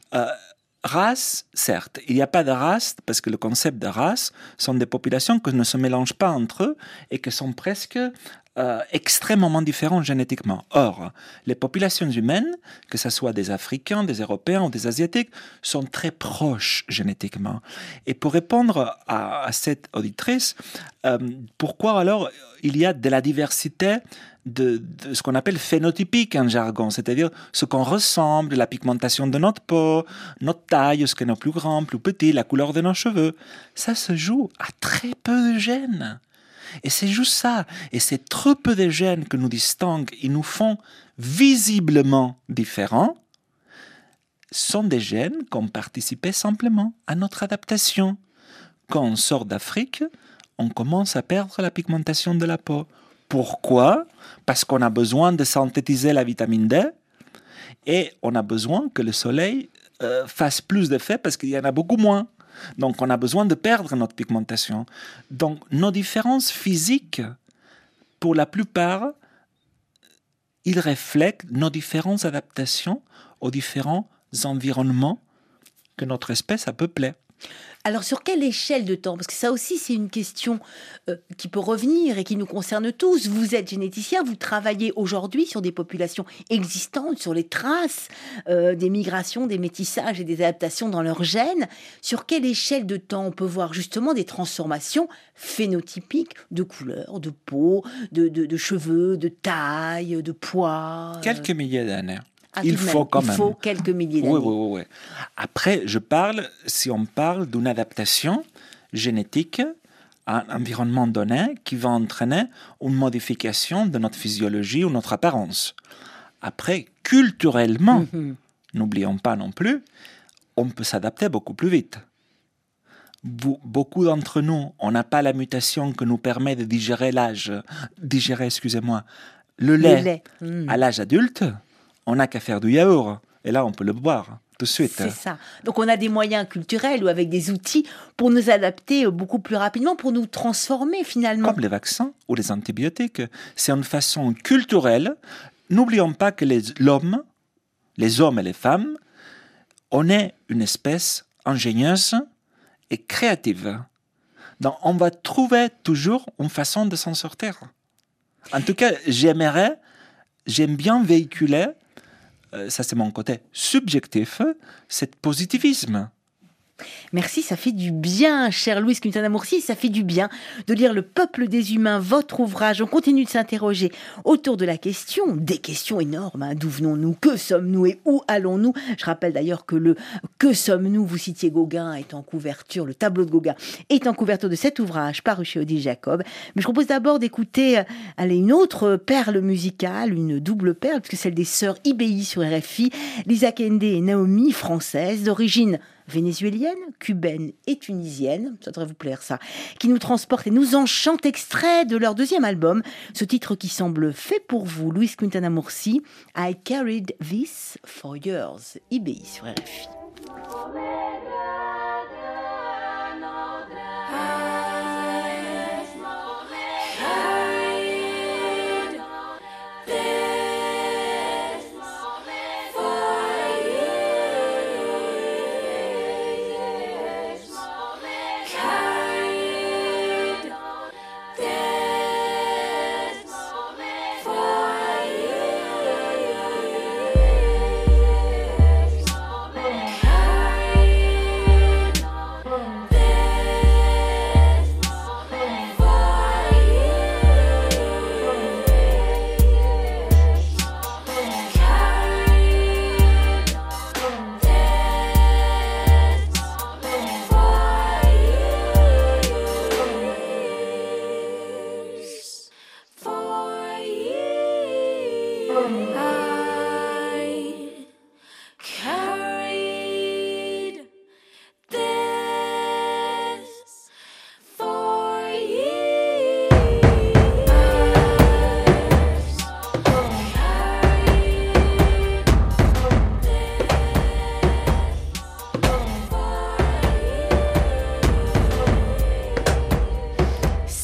Race, certes, il n'y a pas de race, parce que le concept de race sont des populations qui ne se mélangent pas entre eux et qui sont presque extrêmement différentes génétiquement. Or, les populations humaines, que ce soit des Africains, des Européens ou des Asiatiques, sont très proches génétiquement. Et pour répondre à cette auditrice, pourquoi alors il y a de la diversité de ce qu'on appelle phénotypique en jargon, c'est-à-dire ce qu'on ressemble, la pigmentation de notre peau, notre taille, ce qu'on est plus grand, plus petit, la couleur de nos cheveux. Ça se joue à très peu de gènes. Et c'est juste ça. Et c'est trop peu de gènes que nous distinguent et nous font visiblement différents, sont des gènes qui ont participé simplement à notre adaptation. Quand on sort d'Afrique, on commence à perdre la pigmentation de la peau. Pourquoi ? Parce qu'on a besoin de synthétiser la vitamine D et on a besoin que le soleil fasse plus d'effet parce qu'il y en a beaucoup moins. Donc on a besoin de perdre notre pigmentation. Donc nos différences physiques, pour la plupart, ils reflètent nos différentes adaptations aux différents environnements que notre espèce a peuplés. Alors, sur quelle échelle de temps ? Parce que ça aussi, c'est une question qui peut revenir et qui nous concerne tous. Vous êtes généticien, vous travaillez aujourd'hui sur des populations existantes, sur les traces des migrations, des métissages et des adaptations dans leurs gènes. Sur quelle échelle de temps on peut voir justement des transformations phénotypiques de couleur, de peau, de cheveux, de taille, de poids Quelques milliers d'années. Il faut quelques milliers d'années. Oui. Après, si on parle d'une adaptation génétique à un environnement donné qui va entraîner une modification de notre physiologie ou notre apparence. Après, culturellement, n'oublions pas non plus, on peut s'adapter beaucoup plus vite. Beaucoup d'entre nous, on n'a pas la mutation qui nous permet de digérer le lait à l'âge adulte. On n'a qu'à faire du yaourt. Et là, on peut le boire tout de suite. C'est ça. Donc, on a des moyens culturels ou avec des outils pour nous adapter beaucoup plus rapidement, pour nous transformer finalement. Comme les vaccins ou les antibiotiques. C'est une façon culturelle. N'oublions pas que les hommes et les femmes, on est une espèce ingénieuse et créative. Donc, on va trouver toujours une façon de s'en sortir. En tout cas, j'aime bien véhiculer, ça c'est mon côté subjectif, cet positivisme. Merci, ça fait du bien, cher Louis Quintana Murci, ça fait du bien de lire Le peuple des humains, votre ouvrage. On continue de s'interroger autour de la question, des questions énormes. D'où venons-nous ? Que sommes-nous et où allons-nous ? Je rappelle d'ailleurs que le « Que sommes-nous » vous citiez Gauguin est en couverture, le tableau de Gauguin est en couverture de cet ouvrage paru chez Odile Jacob. Mais je propose d'abord d'écouter une autre perle musicale, une double perle, puisque celle des sœurs IBI sur RFI, Lisa Kende et Naomi, françaises d'origine vénézuélienne, cubaine et tunisienne, ça devrait vous plaire ça, qui nous transporte et nous enchante, extrait de leur deuxième album, ce titre qui semble fait pour vous, Louis Quintana Murci, I Carried This for Years, IBI sur RFI. Carry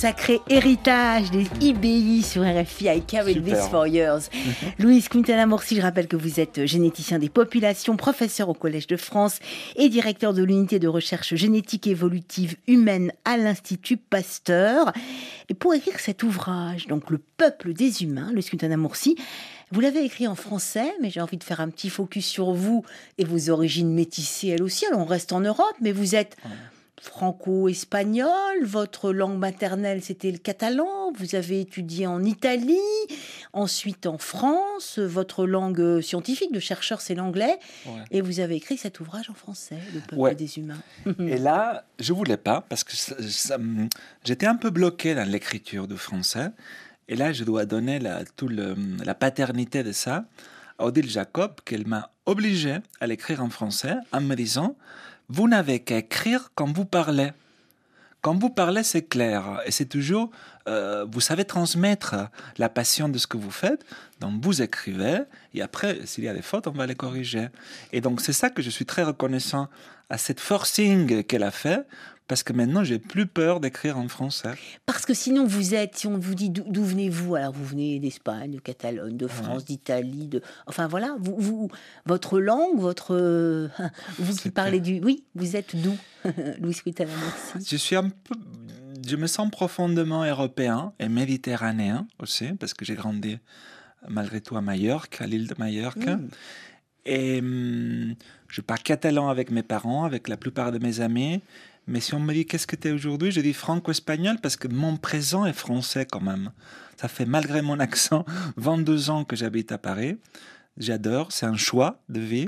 sacré héritage des IBI sur RFI. I carried this for years. Luis Quintana Morsi, je rappelle que vous êtes généticien des populations, professeur au Collège de France et directeur de l'unité de recherche génétique évolutive humaine à l'Institut Pasteur. Et pour écrire cet ouvrage, donc Le peuple des humains, Luis Quintana Morsi, vous l'avez écrit en français, mais j'ai envie de faire un petit focus sur vous et vos origines métissées, elles aussi. Alors, on reste en Europe, mais vous êtes franco-espagnol, votre langue maternelle, c'était le catalan, vous avez étudié en Italie, ensuite en France, votre langue scientifique de chercheur, c'est l'anglais, et vous avez écrit cet ouvrage en français, Le peuple des humains. Et là, je voulais pas, parce que j'étais un peu bloqué dans l'écriture du français. Et là, je dois donner la paternité de ça à Odile Jacob, qu'elle m'a obligé à l'écrire en français en me disant « Vous n'avez qu'à écrire quand vous parlez. Quand vous parlez, c'est clair. Et c'est toujours, vous savez transmettre la passion de ce que vous faites. Donc, vous écrivez. Et après, s'il y a des fautes, on va les corriger. » Et donc, c'est ça que je suis très reconnaissant à cette forcing qu'elle a fait. Parce que maintenant, j'ai plus peur d'écrire en français. Parce que sinon, si on vous dit d'où venez-vous, alors vous venez d'Espagne, de Catalogne, de France, d'Italie, enfin voilà, votre langue, vous qui parlez oui, vous êtes d'où, Luis Quintana Morsi? Je me sens profondément européen et méditerranéen aussi, parce que j'ai grandi malgré tout à Majorque, à l'île de Majorque. Et je parle catalan avec mes parents, avec la plupart de mes amis. Mais si on me dit qu'est-ce que tu es aujourd'hui, je dis franco-espagnol parce que mon présent est français quand même. Ça fait, malgré mon accent, 22 ans que j'habite à Paris. J'adore, c'est un choix de vie.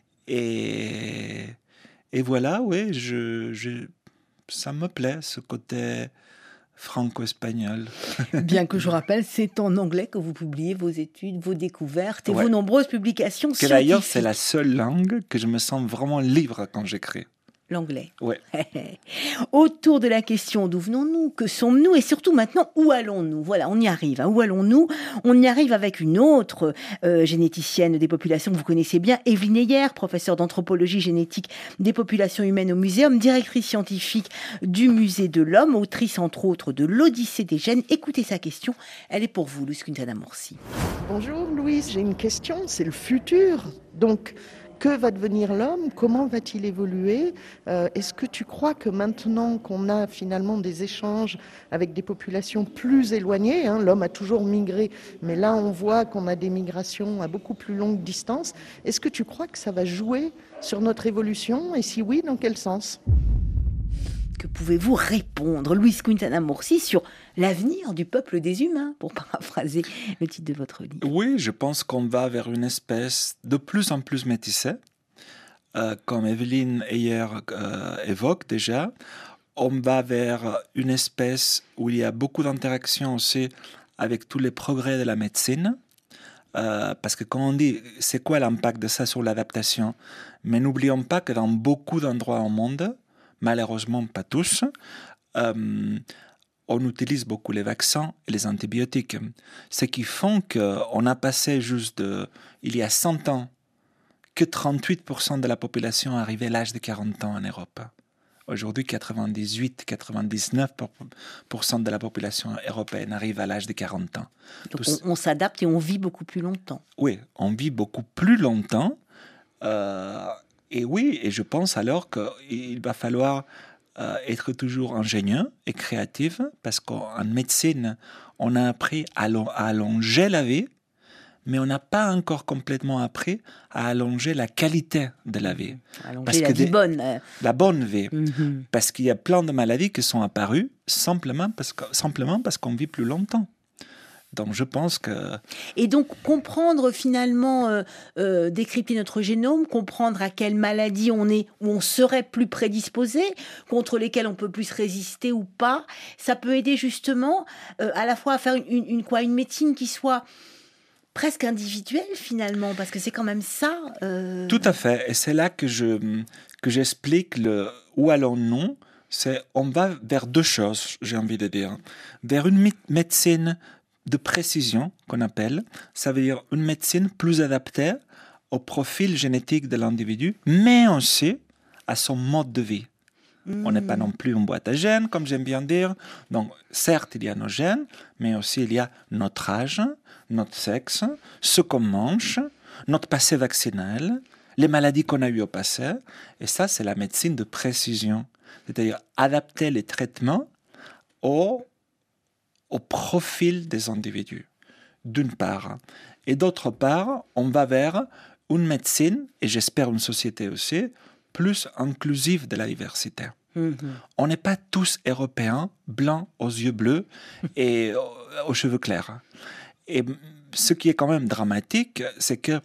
Et voilà, oui, ça me plaît, ce côté franco-espagnol. Bien que je rappelle, c'est en anglais que vous publiez vos études, vos découvertes et vos nombreuses publications scientifiques. D'ailleurs, c'est la seule langue que je me sens vraiment libre quand j'écris. L'anglais. Ouais. Autour de la question d'où venons-nous, que sommes-nous et surtout maintenant où allons-nous? Voilà, on y arrive. Où allons-nous? On y arrive avec une autre généticienne des populations que vous connaissez bien, Evelyne Heyer, professeure d'anthropologie génétique des populations humaines au Muséum, directrice scientifique du Musée de l'Homme, autrice entre autres de l'Odyssée des gènes. Écoutez sa question, elle est pour vous, Luis Quintana Morsi. Bonjour Louise, j'ai une question, c'est le futur. Donc, que va devenir l'homme? Comment va-t-il évoluer? Est-ce que tu crois que maintenant qu'on a finalement des échanges avec des populations plus éloignées, l'homme a toujours migré, mais là on voit qu'on a des migrations à beaucoup plus longue distance, est-ce que tu crois que ça va jouer sur notre évolution? Et si oui, dans quel sens? Que pouvez-vous répondre, Luis Quintana Morsi, sur l'avenir du peuple des humains, pour paraphraser le titre de votre livre? Oui, je pense qu'on va vers une espèce de plus en plus métissée, comme Evelyne Heyer évoque déjà. On va vers une espèce où il y a beaucoup d'interactions aussi avec tous les progrès de la médecine. Parce que quand on dit c'est quoi l'impact de ça sur l'adaptation, mais n'oublions pas que dans beaucoup d'endroits au monde, malheureusement pas tous, on utilise beaucoup les vaccins et les antibiotiques. Ce qui font qu'on a passé il y a 100 ans, que 38% de la population arrivait à l'âge de 40 ans en Europe. Aujourd'hui, 98-99% de la population européenne arrive à l'âge de 40 ans. Donc on s'adapte et on vit beaucoup plus longtemps. Oui, on vit beaucoup plus longtemps. Et oui, et je pense alors qu'il va falloir être toujours ingénieux et créatif, parce qu'en médecine, on a appris à allonger la vie, mais on n'a pas encore complètement appris à allonger la qualité de la vie. Allonger la vie bonne. La bonne vie. Parce qu'il y a plein de maladies qui sont apparues simplement parce qu'on vit plus longtemps. Donc je pense que... Et donc comprendre finalement, décrypter notre génome, comprendre à quelle maladie on est, où on serait plus prédisposé, contre lesquelles on peut plus résister ou pas, ça peut aider justement à la fois à faire une médecine qui soit presque individuelle finalement, parce que c'est quand même ça. Tout à fait, et c'est là que j'explique où allons-nous. On va vers deux choses, j'ai envie de dire. Vers une médecine de précision, qu'on appelle. Ça veut dire une médecine plus adaptée au profil génétique de l'individu, mais aussi à son mode de vie. On n'est pas non plus une boîte à gènes, comme j'aime bien dire. Donc, certes, il y a nos gènes, mais aussi il y a notre âge, notre sexe, ce qu'on mange, notre passé vaccinal, les maladies qu'on a eues au passé. Et ça, c'est la médecine de précision. C'est-à-dire adapter les traitements au profil des individus, d'une part. Et d'autre part, on va vers une médecine, et j'espère une société aussi, plus inclusive de la diversité. On n'est pas tous européens, blancs, aux yeux bleus et aux cheveux clairs. Et ce qui est quand même dramatique, c'est que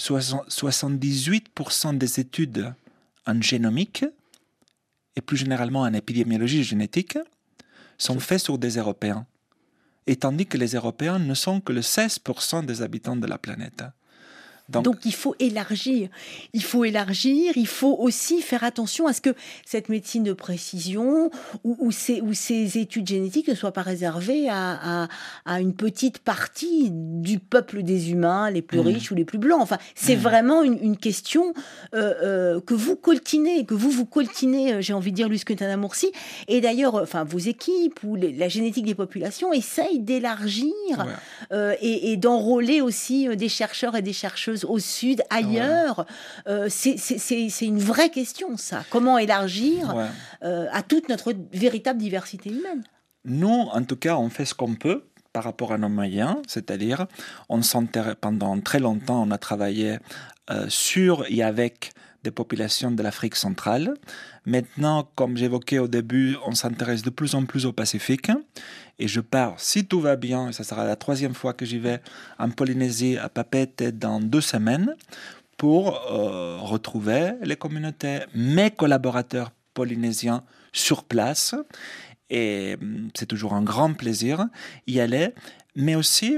78% des études en génomique, et plus généralement en épidémiologie génétique, sont faites sur des Européens. Et tandis que les Européens ne sont que le 16% des habitants de la planète. Donc il faut élargir, il faut aussi faire attention à ce que cette médecine de précision ou ces études génétiques ne soient pas réservées à une petite partie du peuple des humains, les plus riches ou les plus blancs. Enfin, c'est vraiment une question que vous coltinez, j'ai envie de dire, Louise Quintana-Murci. Et d'ailleurs, vos équipes ou la génétique des populations essayent d'élargir et d'enrôler aussi des chercheurs et des chercheuses au sud, ailleurs. C'est une vraie question, ça. Comment élargir à toute notre véritable diversité humaine? Nous, en tout cas, on fait ce qu'on peut par rapport à nos moyens, c'est-à-dire, pendant très longtemps, on a travaillé sur et avec des populations de l'Afrique centrale. Maintenant, comme j'évoquais au début, on s'intéresse de plus en plus au Pacifique. Et je pars, si tout va bien, et ça sera la 3e fois que j'y vais en Polynésie, à Papeete, dans 2 semaines, pour retrouver les communautés, mes collaborateurs polynésiens sur place. Et c'est toujours un grand plaisir y aller. Mais aussi,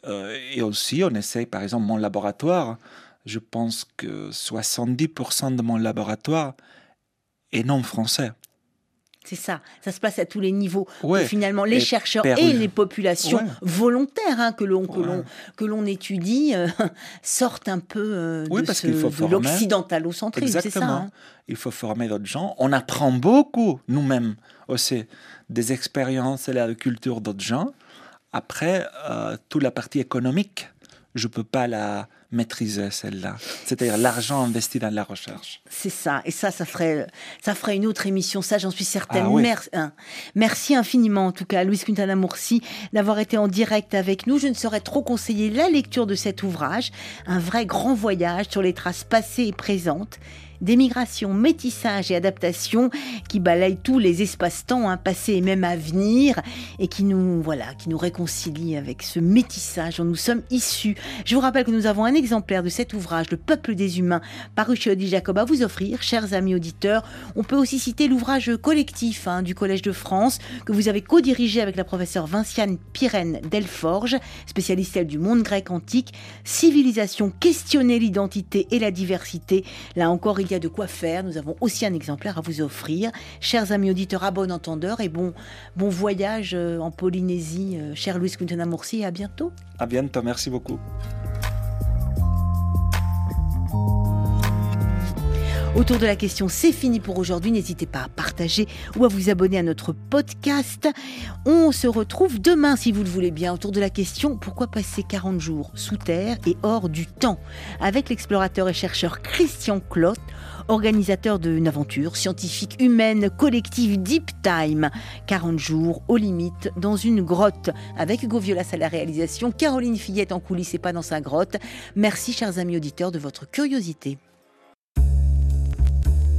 on essaye, par exemple, mon laboratoire, je pense que 70% de mon laboratoire est non français. C'est ça se passe à tous les niveaux. Finalement, les chercheurs et les populations volontaires que l'on étudie sortent un peu de l'occidentalocentrisme. Exactement. Il faut former d'autres gens. On apprend beaucoup, nous-mêmes aussi, des expériences et de la culture d'autres gens. Après, toute la partie économique, je ne peux pas la maîtriser, celle-là. C'est-à-dire l'argent investi dans la recherche. C'est ça. Et ça ferait une autre émission. Ça, j'en suis certaine. Merci infiniment, en tout cas, Louise Quintana-Murci, d'avoir été en direct avec nous. Je ne saurais trop conseiller la lecture de cet ouvrage. Un vrai grand voyage sur les traces passées et présentes d'émigration, métissage et adaptation qui balayent tous les espaces-temps, passés et même à venir, et qui nous réconcilie avec ce métissage dont nous sommes issus. Je vous rappelle que nous avons un exemplaire de cet ouvrage, Le peuple des humains, paru chez Odile Jacob, à vous offrir, chers amis auditeurs. On peut aussi citer l'ouvrage collectif du Collège de France, que vous avez co-dirigé avec la professeure Vinciane Pirenne Delforge, spécialiste du monde grec antique, Civilisation, questionner l'identité et la diversité. Là encore, il y a de quoi faire. Nous avons aussi un exemplaire à vous offrir. Chers amis auditeurs, à bon entendeur, et bon voyage en Polynésie, chère Louise Quintana-Murci, et à bientôt. À bientôt, merci beaucoup. Autour de la question, c'est fini pour aujourd'hui. N'hésitez pas à partager ou à vous abonner à notre podcast. On se retrouve demain, si vous le voulez bien, autour de la question « Pourquoi passer 40 jours sous terre et hors du temps ?» avec l'explorateur et chercheur Christian Clotte, organisateur d'une aventure scientifique humaine collective Deep Time. 40 jours aux limites dans une grotte, avec Hugo Violas à la réalisation, Caroline Fillette en coulisses et pas dans sa grotte. Merci, chers amis auditeurs, de votre curiosité.